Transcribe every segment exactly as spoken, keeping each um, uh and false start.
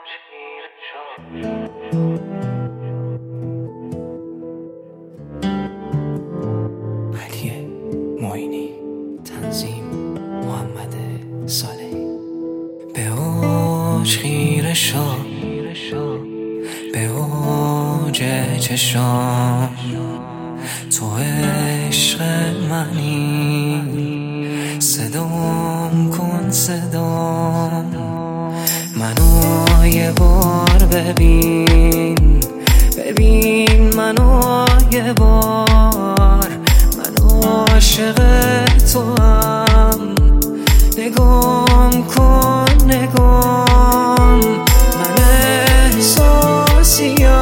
علی معینی، تنظیم محمد صالحی. به اوج خیره شو، به اوج چشام، تو عشق منی، صدام کن صدام، منو یه بار ببین، ببین منو یه بار، من عاشق تو هم، نگام کن نگام، من احساسیم،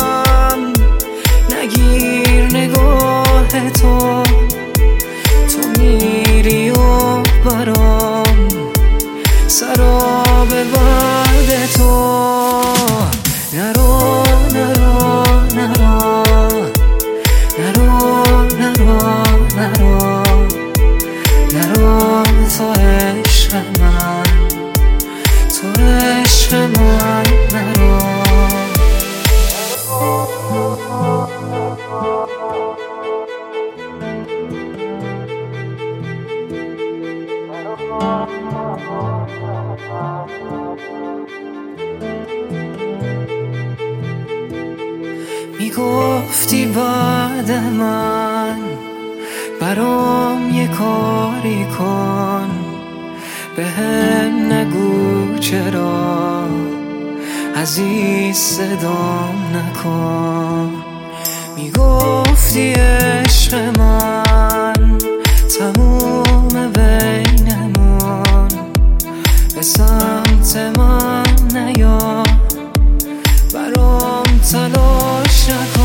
نگیر نگاه تو، تو میری و برام سراب بعد تو، نرو نرو نرو نرو نرو نرو نرو، تو عشق من، تو عشق من، نرو. میگفتی بعد من برام یه کاری کن، بهم نگو چرا عزیز صدام نکن، میگفتی عشق من تموم بینمون، به سمت من نیا، برام تلاش نکن.